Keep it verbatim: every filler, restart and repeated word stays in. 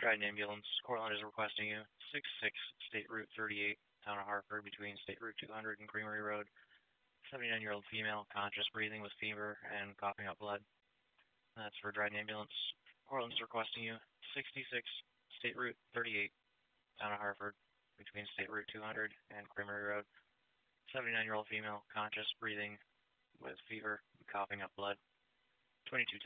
Trident Ambulance. Cortland is requesting you. six six State Route thirty-eight, Town of Hartford, between State Route two hundred and Creamery Road. seventy-nine-year-old female, conscious, breathing with fever and coughing up blood. That's for Trident Ambulance. Cortland's requesting you. sixty-six State Route thirty-eight, Town of Hartford, between State Route two hundred and Creamery Road. seventy-nine-year-old female, conscious, breathing with fever, coughing up blood. twenty-two